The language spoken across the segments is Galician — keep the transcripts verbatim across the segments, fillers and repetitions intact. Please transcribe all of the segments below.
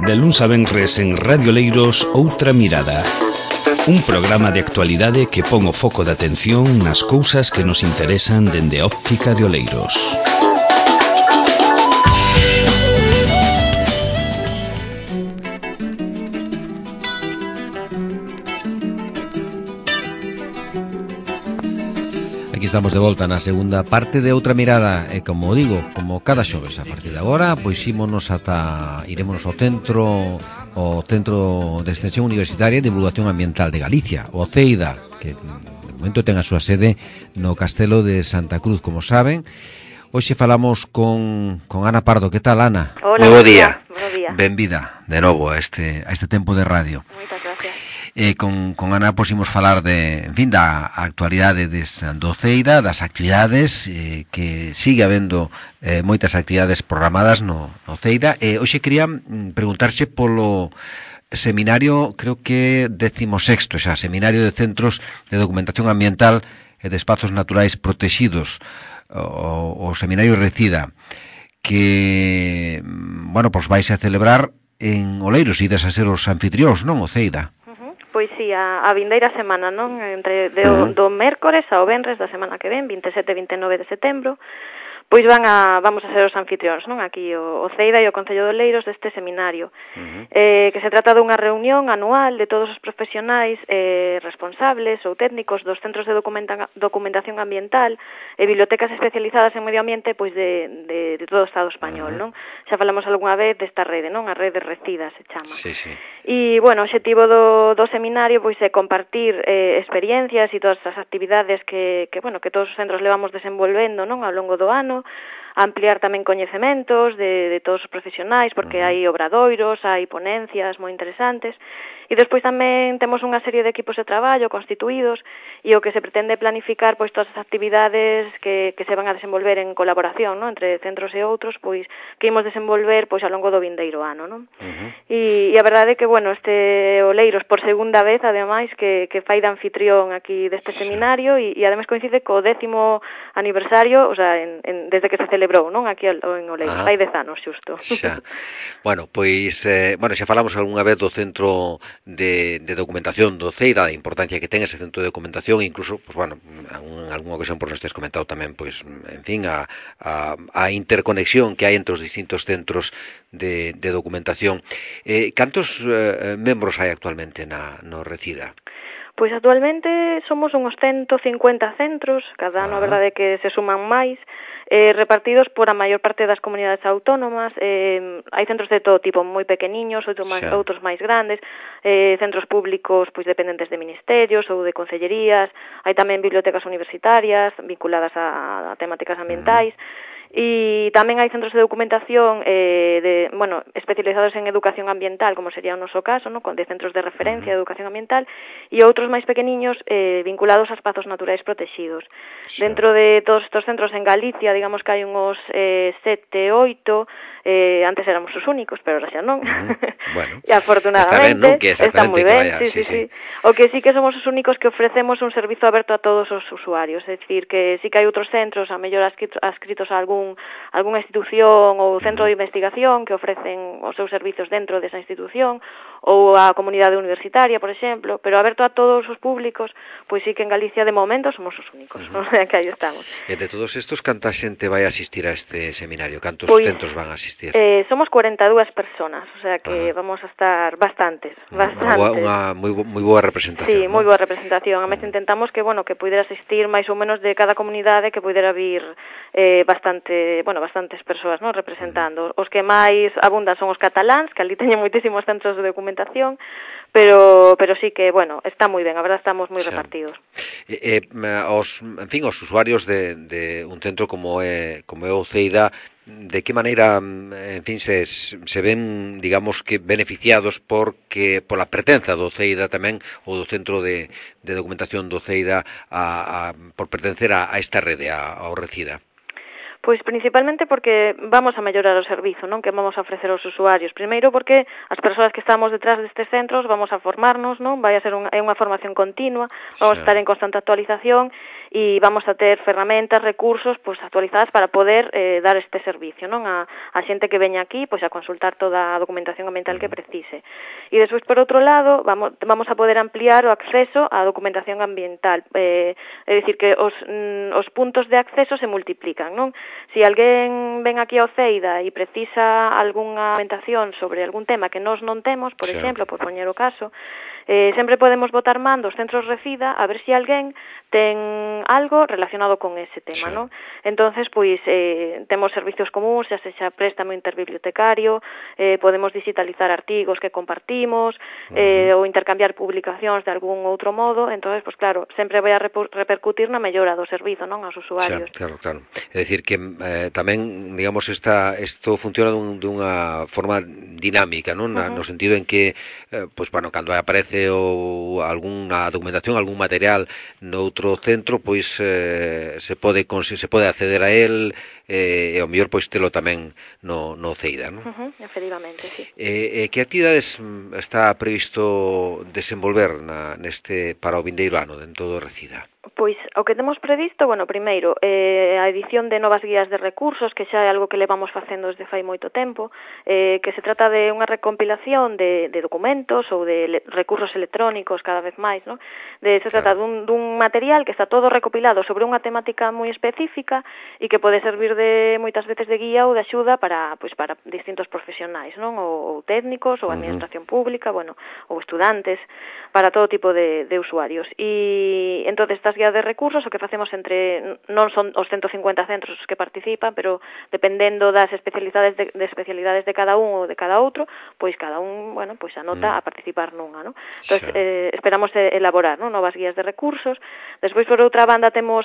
De luns a venres en Radio Oleiros, Outra Mirada. Un programa de actualidade que pon o foco de atención nas cousas que nos interesan dende a óptica de Oleiros. Aquí estamos de volta na segunda parte de Outra Mirada e, como digo, como cada xoves a partir de agora, pois ímonos ata irémonos ao centro o Centro de Extensión Universitaria e Divulgación Ambiental de Galicia, o CEIDA, que de momento ten a súa sede no Castelo de Santa Cruz, como saben. Hoxe falamos con, con Ana Pardo. Que tal, Ana? Hola, bo día. día. Benvida de novo a este, a este tempo de radio. Moitas gracias. Eh, con, con Ana posimos falar de, en fin, da actualidade des, do CEIDA, das actividades, eh, que sigue habendo eh, moitas actividades programadas no, no CEIDA. E eh, hoxe quería mm, preguntarse polo seminario, creo que decimosexto, xa, Seminario de Centros de Documentación Ambiental e de Espazos Naturais Protegidos, o, o Seminario Recida, que, bueno, pois vais a celebrar en Oleiros, ides a ser os anfitrións, non, o CEIDA? Pois si, a, a vindeira semana, non? Entre de, uh-huh. do mércores ao venres da semana que ven, vinte e sete e vinte e nove de setembro, pois van a, vamos a ser os anfitrións, non? Aquí o, o CEIDA e o Concello de Oleiros deste seminario, uh-huh. eh, que se trata dunha reunión anual de todos os profesionais eh, responsables ou técnicos dos centros de documenta, documentación ambiental e bibliotecas especializadas en medio ambiente pois de, de, de todo o Estado español, uh-huh. non? Xa falamos algunha vez desta rede, non? A rede Recida se chama. Sí, sí. E, bueno, o obxectivo do, do seminario pois é compartir eh, experiencias e todas as actividades que, que, bueno, que todos os centros levamos desenvolvendo, non? Ao longo do ano, ampliar tamén coñecementos de, de todos os profesionais, porque uh-huh. hai obradoiros, hai ponencias moi interesantes, e despois tamén temos unha serie de equipos de traballo constituídos, e o que se pretende planificar pois todas as actividades que, que se van a desenvolver en colaboración, non? Entre centros e outros, pois que imos desenvolver pois ao longo do vindeiro ano, non? Uh-huh. E, e a verdade é que, bueno, este Oleiros por segunda vez, ademais, que, que fai de anfitrión aquí deste seminario, e, e ademais coincide co décimo aniversario, o sea, en, en, desde que se celebrou, non? Aquí en Oleiros, fai dez anos, xusto. Xa. Bueno, pois, eh, bueno, xa falamos algunha vez do centro de, de documentación do CEIDA, a importancia que ten ese centro de documentación, e incluso, pues, bueno, en algunha ocasión por nos tes comentado tamén, pois, en fin, a, a, a interconexión que hai entre os distintos centros de, de documentación. Eh, cantos eh, membros hai actualmente na, no Recida? Pois actualmente somos uns ciento cincuenta centros, cada ano ah. a verdade é que se suman máis, eh, repartidos por a maior parte das comunidades autónomas. Eh, hai centros de todo tipo, moi pequeniños, outros máis, outros máis grandes, eh, centros públicos pois dependentes de ministerios ou de concellerías, hai tamén bibliotecas universitarias vinculadas a, a temáticas ambientais, mm. E tamén hai centros de documentación eh, de, bueno, especializados en educación ambiental, como sería o noso caso, ¿no? De centros de referencia de educación ambiental, e outros máis pequeniños eh, vinculados a espazos naturais protegidos. Sí. Dentro de todos estos centros en Galicia, digamos que hai uns eh, sete, oito, eh, antes éramos os únicos, pero ahora xa non. Mm, bueno, e afortunadamente está, ben, está moi ben, vaya, sí, sí, sí, sí. O que sí que somos os únicos que ofrecemos un servizo aberto a todos os usuarios, é dicir, que sí que hai outros centros, a mellor adscritos a algún algunha institución ou centro de investigación que ofrecen os seus servizos dentro desa institución, ou a comunidade universitaria, por exemplo, pero aberto a todos os públicos, pois sí que en Galicia de momento somos os únicos, uh-huh. non? Que aí estamos. E de todos estos, canta xente vai asistir a este seminario? Cantos pois, centros van a asistir? Eh, somos cuarenta e dúas personas, o sea que uh-huh. vamos a estar bastantes, bastantes. Unha, unha moi, moi boa representación. Sí, ¿no? moi boa representación. A mes uh-huh. intentamos que, bueno, que puidera asistir máis ou menos de cada comunidade, que puidera vir eh, bastante, bueno, bastantes persoas, ¿no? Representando. Os que máis abundan son os cataláns, que ali teñen moitísimos centros de documentación, pero pero sí que, bueno, está moi ben, a verdade estamos moi sí. repartidos. Eh, eh, os, en fin, os usuarios de, de un centro como é, como é o CEIDA, de que maneira, en fin, se, se ven, digamos, que beneficiados porque pola pertenza do CEIDA tamén, ou do centro de, de documentación do CEIDA, a, a, por pertencer a, a esta rede, a, ao Recida? Pois principalmente porque vamos a mellorar o servizo, non? Que vamos a ofrecer aos usuarios. Primeiro porque as persoas que estamos detrás destes centros vamos a formarnos, non? Vai a ser un, é unha formación continua, vamos sí. a estar en constante actualización, e vamos a ter ferramentas, recursos pois actualizadas para poder eh, dar este servicio, non? A, a xente que veña aquí pois a consultar toda a documentación ambiental que precise. E despois, por outro lado, vamos, vamos a poder ampliar o acceso á documentación ambiental. Eh, é dicir, que os, mm, os puntos de acceso se multiplican, non? Se alguén ven aquí ao Ceida e precisa algunha documentación sobre algún tema que nós non temos, por sí. exemplo, por poñer o caso, eh, sempre podemos botar man dos centros Recida a ver se alguén ten algo relacionado con ese tema, sí. non? Entonces, pois, eh, temos servicios comuns, xa sexa préstamo interbibliotecario, eh, podemos digitalizar artigos que compartimos, uh-huh. eh, ou intercambiar publicacións de algún outro modo, entonces, pois claro, sempre vai a repercutir na mellora do servizo, non, aos usuarios. Sí, claro, claro. É dicir que eh, tamén, digamos, esta, isto funciona dun, dunha forma dinámica, non? Uh-huh. No sentido en que, eh, pois, bueno, cando aparece o algunha documentación, algún material noutro centro, pois eh, se pode se pode acceder a él eh, e ao mellor pois telo tamén no, no Ceida, non? Uh-huh, efectivamente, sí. Eh, eh, que actividades está previsto desenvolver na, neste para o vindeiro ano dentro do Recida? Pois o que temos previsto, bueno, primeiro, eh, a edición de novas guías de recursos, que xa é algo que levamos facendo desde fai moito tempo, eh, que se trata de unha recompilación de, de documentos ou de le, recursos electrónicos cada vez máis, ¿no? De, se trata claro. dun, dun material que está todo recopilado sobre unha temática moi específica e que pode servir de moitas veces de guía ou de axuda para, pois, para distintos profesionais, non? Ou, ou técnicos, ou administración uh-huh. pública, bueno, ou estudantes, para todo tipo de, de usuarios. E entonces estas guías de recursos o que facemos entre, non son os ciento cincuenta centros os que participan, pero dependendo das especialidades de, de especialidades de cada un ou de cada outro, pois cada un, bueno, pois anota mm. a participar nunha, ¿no? Entonces, sí. eh, esperamos elaborar, ¿no? novas guías de recursos. Despois, por outra banda, temos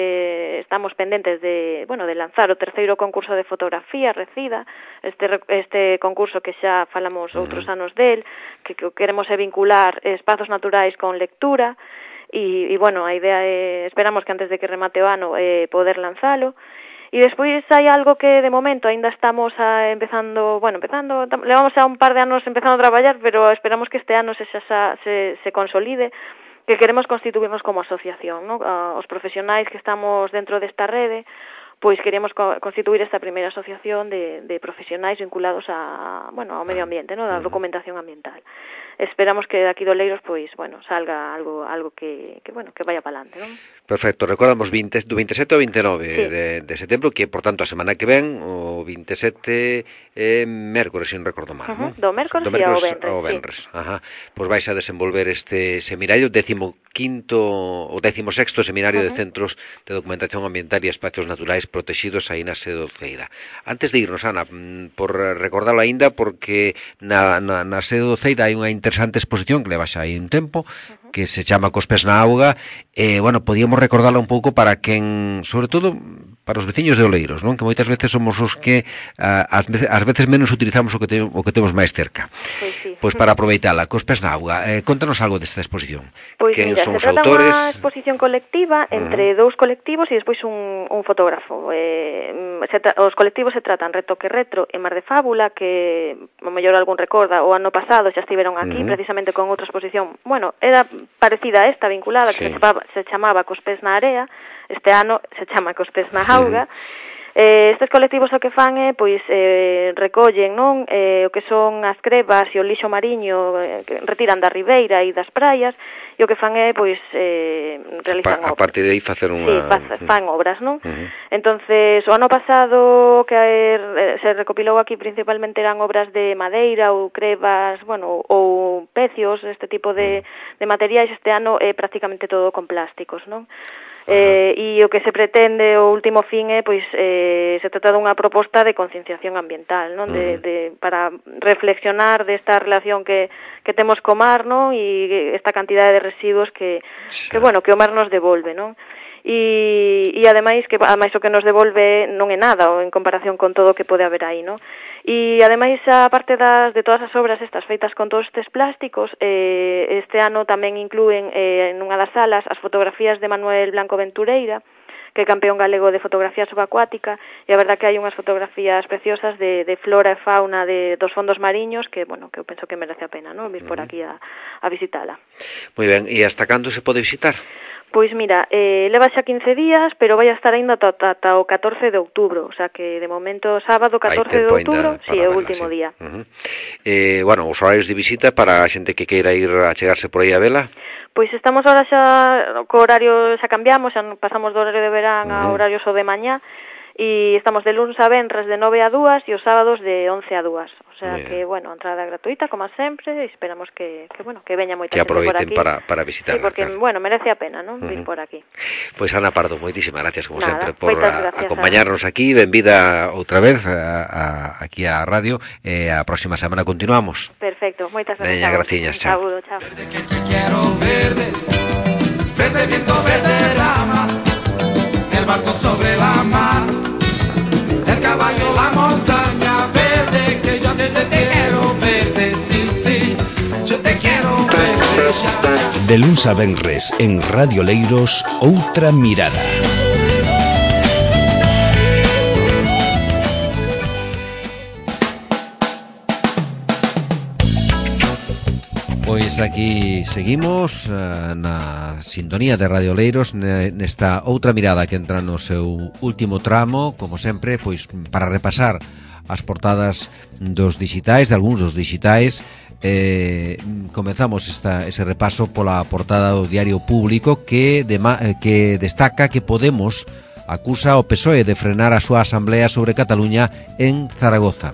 eh, estamos pendentes de, bueno, de lanzar o terceiro concurso de fotografía Recida, este este concurso que xa falamos mm. outros anos del, que, que queremos é vincular espazos naturais con lectura. E, e, bueno, a idea é, esperamos que antes de que remate o ano eh, poder lanzalo. E despois hai algo que de momento ainda estamos a, empezando, bueno, empezando, levamos xa un par de anos empezando a traballar, pero esperamos que este ano se, xa, se, se consolide, que queremos constituirnos como asociación, ¿no? Os profesionais que estamos dentro desta rede, pois queremos constituir esta primeira asociación de, de profesionais vinculados a, bueno, ao medio ambiente, ¿no? Da documentación ambiental. Esperamos que daqui do Leiros, pois, bueno, salga algo algo que, que bueno, que vaya para adelante, non? Perfecto, recordamos veinte, do veintisiete ao veintinueve sí. de, de setembro, que, por tanto, a semana que ven, o veintisiete é eh, mércores, sin recordo mal, uh-huh. non? Do mércores e ao venres, ao venres. Sí. Ajá. Pois vais a desenvolver este seminario, décimo quinto, o décimo sexto seminario uh-huh. de centros de documentación ambiental e espacios naturais protegidos aí na sede do Ceida. Antes de irnos, Ana, por recordarlo aínda, porque na, na, na sede do Ceida hai unha interesante exposición que leva xa aí un tempo, uh-huh. que se chama Cos pés na auga, e, eh, bueno, podíamos recordarla un pouco para quen, sobre todo para os veciños de Oleiros, non? Que moitas veces somos os que uh, ás, veces, ás veces menos utilizamos o que, te, o que temos máis cerca. Pois sí. Pois para aproveitala, Cos pés na auga, eh, contanos algo desta exposición. Pois mira, se trata autores? Unha exposición colectiva entre uh-huh. dous colectivos e despois un, un fotógrafo. Eh, se tra- os colectivos se tratan Retoque Retro e Mar de Fábula, que o mellor algún recorda, o ano pasado xa estiveron aquí uh-huh. precisamente con outra exposición, bueno, era parecida a esta, vinculada, que sí. se, chamaba, se chamaba Cos pés na area, este ano se chama Cos pés na auga. Uh-huh. Eh, estes colectivos o que fan é, pois, eh, recollen, non, eh, o que son as crebas e o lixo mariño eh, que retiran da ribeira e das praias, e o que fan é, pois, eh, realizan pa, obras. A partir de aí facer unha... Sí, fa, fan obras, non? Uh-huh. Entonces, o ano pasado que eh, se recopilou aquí principalmente eran obras de madeira ou crebas, bueno, ou pecios, este tipo de, de materiais. Este ano é prácticamente todo con plásticos, non? Eh, e o que se pretende, o último fin é, pois, eh, se trata dunha proposta de concienciación ambiental, non? De, de, para reflexionar desta relación que, que temos co mar, non? E esta cantidade de residuos que, que, bueno, que o mar nos devolve, non? E, e ademais, que ademais o que nos devolve non é nada ou en comparación con todo o que pode haber aí, non? E ademais, a parte das, de todas as obras estas feitas con todos estes plásticos, eh, este ano tamén inclúen eh, nunha das salas as fotografías de Manuel Blanco Ventureira, que é campeón galego de fotografía subacuática, e a verdad que hai unhas fotografías preciosas de, de flora e fauna de, dos fondos mariños que, bueno, que eu penso que merece a pena, non? Vir por aquí a, a visitala. Moi ben, e hasta cando se pode visitar? Pois mira, eh, leva xa quince días, pero vai a estar aínda ata, ata o catorce de outubro, o sea que de momento sábado catorce de outubro, si, sí, é o último sí. día. Uh-huh. Eh, bueno, os horarios de visita para a xente que queira ir a chegarse por aí a vela? Pois estamos ahora xa, co horario xa cambiamos, xa pasamos do horario de verán uh-huh. a horario só de mañá, e estamos de luns a venres de nove a dúas e os sábados de once a dúas. O sea Bien. que, bueno, entrada gratuita, como sempre, e esperamos que, que bueno, que veña moita xente por aquí. Que aproveiten para, para visitar. Sí, porque, claro. bueno, merece a pena, non? Uh-huh. Ir por aquí. Pois, Ana Pardo, moitísimas gracias, como Nada, sempre, por a, acompañarnos a... aquí. Benvida outra vez a, a, aquí á radio. E a próxima semana continuamos. Perfecto, moitas gracias. Veña, graciñas, chao. Saúdo, chao. Verde que te quiero verde, verde viento, verde ramas, el barco sobre la mar, el caballo, la montaña verde, que yo te, te, te quiero verde, sí, sí, yo te quiero verde ya. De luns a venres en Radio Leiros, outra mirada. Pois aquí seguimos uh, na sintonía de Radio Leiros nesta outra mirada que entra no seu último tramo, como sempre, pois para repasar as portadas dos digitais, de algúns dos digitais. Eh, comezamos esta, ese repaso pola portada do Diario Público que, de, que destaca que Podemos acusa o P S O E de frenar a súa asamblea sobre Cataluña en Zaragoza.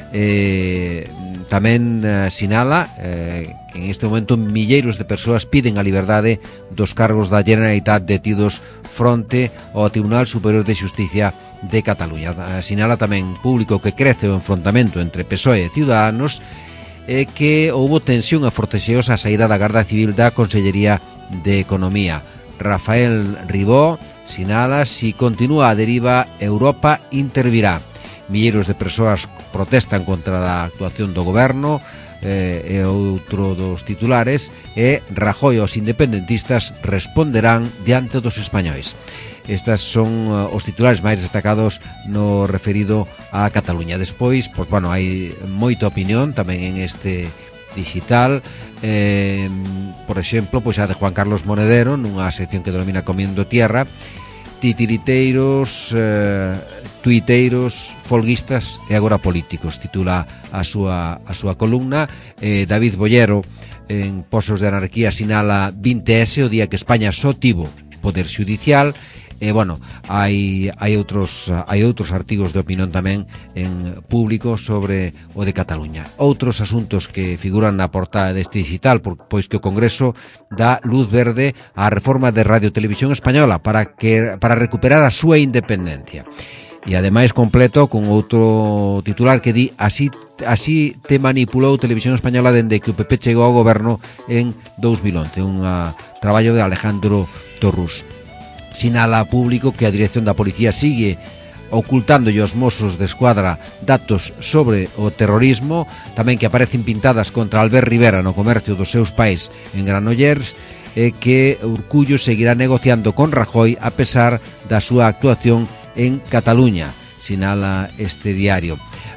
Eh, tamén eh, sinala eh, que en este momento milleiros de persoas piden a liberdade dos cargos da Generalitat detidos fronte ao Tribunal Superior de Xusticia de Cataluña. Eh, sinala tamén Público que crece o enfrontamento entre P S O E e Ciudadanos, e eh, que houbo tensión e forcexeos á saída da Garda Civil da Consellería de Economía. Rafael Ribó sinala: si continúa a deriva, Europa intervirá. Milleiros de persoas protestan contra a actuación do goberno, eh, e outro dos titulares é: Rajoy e os independentistas responderán diante dos españois. Estas son uh, os titulares máis destacados no referido a Cataluña. Despois, pois, bueno, hai moita opinión tamén en este digital, eh, por exemplo, pois a de Juan Carlos Monedero nunha sección que denomina Comiendo Tierra. Titiriteiros, eh, tuiteiros, folguistas e agora políticos, titula a súa, a súa columna. eh, David Bollero en Pozos de Anarquía sinala vinte ese, o día que España só tivo poder xudicial. E, bueno, hai, hai outros hai outros artigos de opinión tamén en Público sobre o de Cataluña. Outros asuntos que figuran na portada deste digital, pois que o Congreso dá luz verde á reforma de Radio Televisión Española para que para recuperar a súa independencia. E ademais completo con outro titular que di: así así te manipulou Televisión Española dende que o P P chegou ao goberno en dous mil once, un uh, traballo de Alejandro Torrús. Sinala Público que a dirección da policía sigue ocultándolle aos mozos de escuadra datos sobre o terrorismo, tamén que aparecen pintadas contra Albert Rivera no comercio dos seus pais en Granollers, e que Urcullo seguirá negociando con Rajoy a pesar da súa actuación en Cataluña, sinala este diario.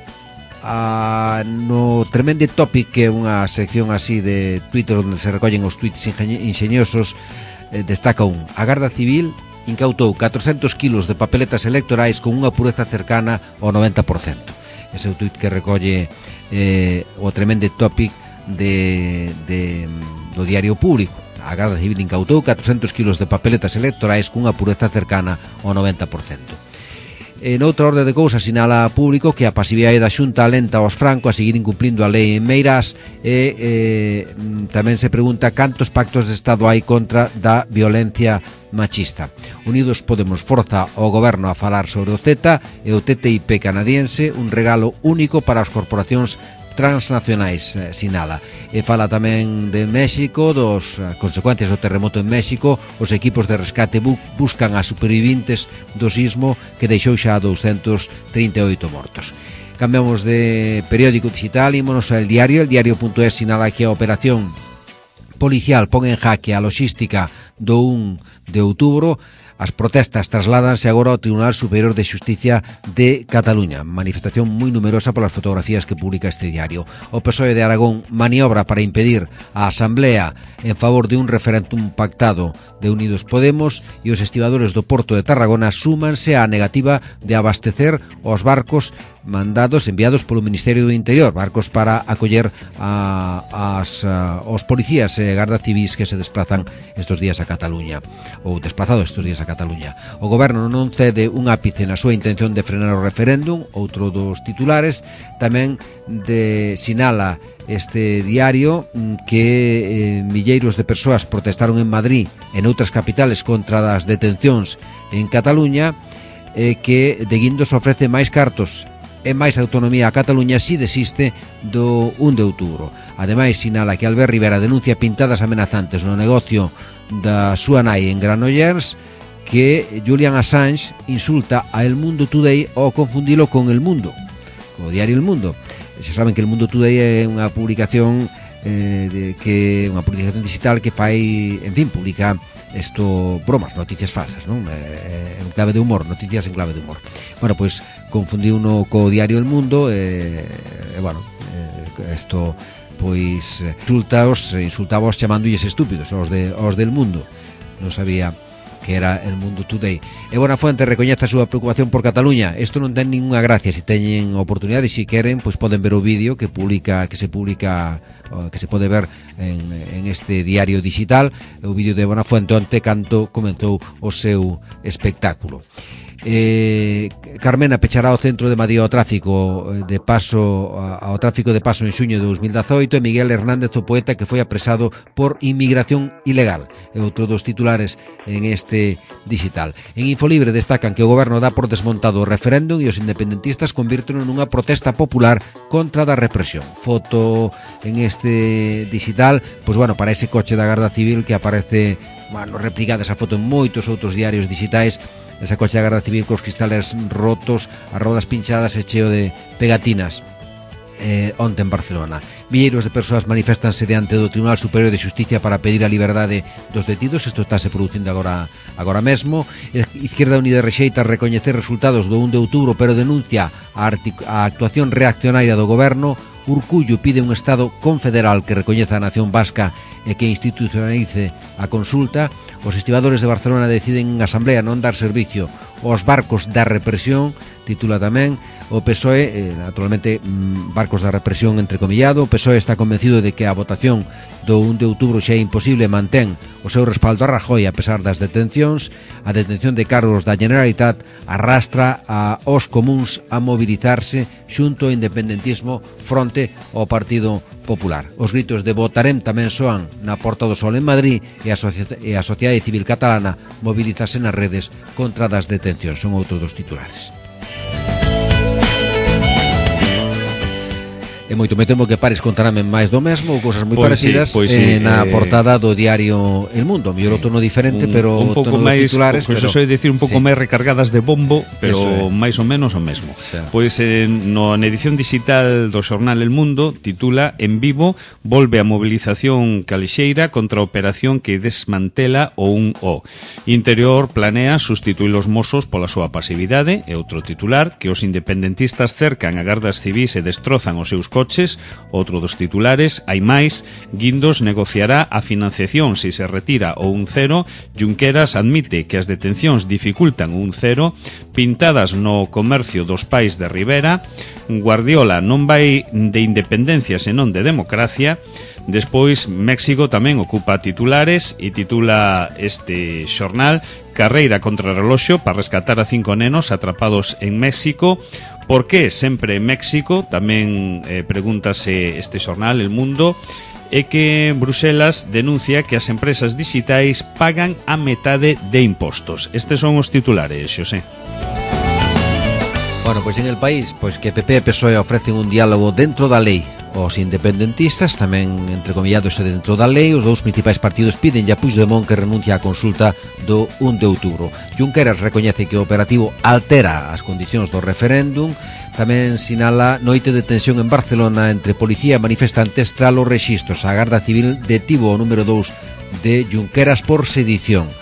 Ah, no Tremende Topic, que é unha sección así de Twitter onde se recollen os tweets ingeniosos, eh, destaca un: a Garda Civil incautou catrocentos kilos de papeletas electorais con unha pureza cercana ao noventa por cento. Ese é o tuit que recolle eh, o Tremende Topic de, de, do Diario Público. A Garda Civil incautou catrocentos kilos de papeletas electorais con unha pureza cercana ao noventa por cento. En outra orde de cousas, sinala Público que a pasividade da Xunta alenta aos Franco a seguir incumplindo a lei en Meirás, e eh, tamén se pregunta cantos pactos de Estado hai contra da violencia machista. Unidos Podemos forza ao goberno a falar sobre o CETA e o T T I P canadiense, un regalo único para as corporacións transnacionais, eh, sinala. E fala tamén de México, dos eh, consecuencias do terremoto en México. Os equipos de rescate bu buscan a supervivintes do sismo que deixou xa doscientos trinta e oito mortos. Cambiamos de periódico digital, ímonos ao diario. El diario.es sinala que a operación policial pon en jaque a logística do un de outubro. As protestas trasládanse agora ao Tribunal Superior de Xusticia de Cataluña. Manifestación moi numerosa polas fotografías que publica este diario. O P S O E de Aragón maniobra para impedir a Asamblea en favor de un referéndum pactado de Unidos Podemos e os estibadores do Porto de Tarragona súmanse á negativa de abastecer os barcos mandados enviados polo Ministerio do Interior, barcos para acoller a, as, a, os policías e gardas civis que se desplazan estes días a Cataluña, ou desplazados estes días a Cataluña. O goberno non cede un ápice na súa intención de frenar o referéndum. Outro dos titulares tamén de sinala este diario que eh, milleiros de persoas protestaron en Madrid e noutras capitales contra as detencións en Cataluña, eh, que de Guindos ofrece máis cartos e máis autonomía a Cataluña si desiste do un de outubro. Ademais, sinala que Albert Rivera denuncia pintadas amenazantes no negocio da súa nai en Granollers, que Julian Assange insulta a El Mundo Today ao confundilo con El Mundo, o diario El Mundo. Xa saben que El Mundo Today é unha publicación eh, de, que unha publicación digital que fai, en fin, publica isto, bromas, noticias falsas, non? Eh, en clave de humor, noticias en clave de humor. Bueno, pois pues, confundiu uno co diario El Mundo e, eh, bueno, isto eh, pois insultaos, insultaos chamándolles estúpidos aos de aos del Mundo. Non sabía que era El Mundo Today. E Buenafuente recoñece a súa preocupación por Cataluña. Isto non ten ninguna gracia. Se teñen oportunidade, se queren, pois poden ver o vídeo que publica, que se publica, que se pode ver en, en este diario digital, o vídeo de Buenafuente onte canto comenzou o seu espectáculo. Eh, Carmena pechará o centro de Madrid ao tráfico de paso ao tráfico de paso en xuño de dos mil dezoito, e Miguel Hernández, o poeta que foi apresado por inmigración ilegal. É outro dos titulares en este digital. En Infolibre destacan que o goberno dá por desmontado o referéndum e os independentistas convírteno nunha protesta popular contra da represión. Foto en este digital, pois bueno, para ese coche da Garda Civil que aparece, bueno, replicada esa foto en moitos outros diarios digitais. Esa coche da Garda Civil cos cristales rotos, as rodas pinchadas e cheo de pegatinas. Eh, onte en Barcelona milleiros de persoas manifestanse diante do Tribunal Superior de Xusticia para pedir a liberdade dos detidos. Isto estáse producindo agora agora mesmo. Izquierda Unida rexeita recoñecer resultados do un de outubro, pero denuncia a, a actuación reaccionaria do goberno. Urcullo pide un Estado confederal que recoñeza a nación vasca e que institucionalice a consulta. Os estibadores de Barcelona deciden en asamblea non dar servicio aos barcos da represión, titula tamén o P S O E, eh, naturalmente barcos da represión entrecomillado. O P S O E está convencido de que a votación do un de outubro xa é imposible, mantén o seu respaldo a Rajoy a pesar das detencións. A detención de cargos da Generalitat arrastra a os comuns a mobilizarse xunto ao independentismo fronte ao Partido Popular. Os gritos de votarem tamén soan na Porta do Sol en Madrid, e a, e a sociedade civil catalana mobilizase nas redes contra das detencións. Son outros dos titulares. E moito me temo que pares contarame máis do mesmo ou cousas moi pois parecidas sí, pois sí, eh, na eh, portada do diario El Mundo. Mellor o tono diferente, un, pero un pouco tono máis, dos titulares, pois pero eso é dicir un pouco sí. máis recargadas de bombo, pero é. máis ou menos o mesmo. O sea. Pois eh, no na edición digital do xornal El Mundo titula En vivo volve a mobilización calexeira contra a operación que desmantela o un O. Interior planea sustituir os mozos pola súa pasividade. E outro titular, que os independentistas cercan a gardas civis e destrozan os seus coches. Outro dos titulares, hai máis, Guindos negociará a financiación se se retira o un cero. Junqueras admite que as detencións dificultan o un cero. Pintadas no comercio dos pais de Rivera. Guardiola non vai de independencia senón de democracia. Despois, México tamén ocupa titulares e titula este xornal Carreira contra reloxo para rescatar a cinco nenos atrapados en México. Por que sempre México? Tamén eh, pregúntase este xornal El Mundo. É que Bruselas denuncia que as empresas digitais pagan a metade de impostos. Estes son os titulares, Xosé. Bueno, pois en El País, pois que P P e P S O E ofrecen un diálogo dentro da lei. Os independentistas tamén, entrecomillados, dentro da lei. Os dous principais partidos piden a Puigdemont que renuncia á consulta do un de outubro. Junqueras recoñece que o operativo altera as condicións do referéndum. Tamén sinala noite de tensión en Barcelona entre policía e manifestantes tras os rexistros. A Garda Civil detivo o número dous de Junqueras por sedición.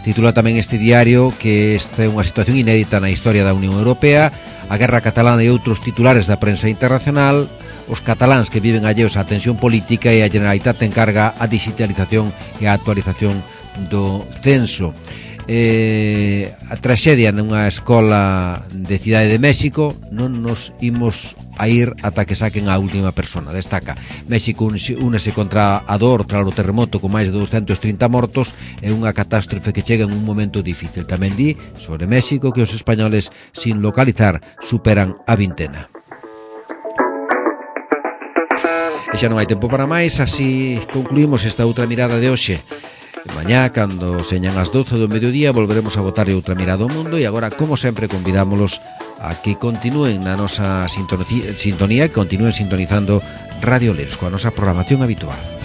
Titula tamén este diario que esta é unha situación inédita na historia da Unión Europea, a guerra catalana e outros titulares da prensa internacional, os cataláns que viven alleos á tensión política e a Generalitat encarga a digitalización e a actualización do censo. Eh, a traxedia nunha escola de Cidade de México, non nos imos a ir ata que saquen a última persona. Destaca: México únese contra a dor tras o terremoto con máis de doscientos trinta mortos, é unha catástrofe que chega en un momento difícil. Tamén di sobre México que os españoles sin localizar superan a vintena. E xa non hai tempo para máis, así concluímos esta outra mirada de hoxe. Mañá, cando señan as doce do mediodía, volveremos a botarle outra mirada ao mundo e agora, como sempre, convidámolos a que continúen na nosa sintonía, que continúen sintonizando Radio Oleiros coa nosa programación habitual.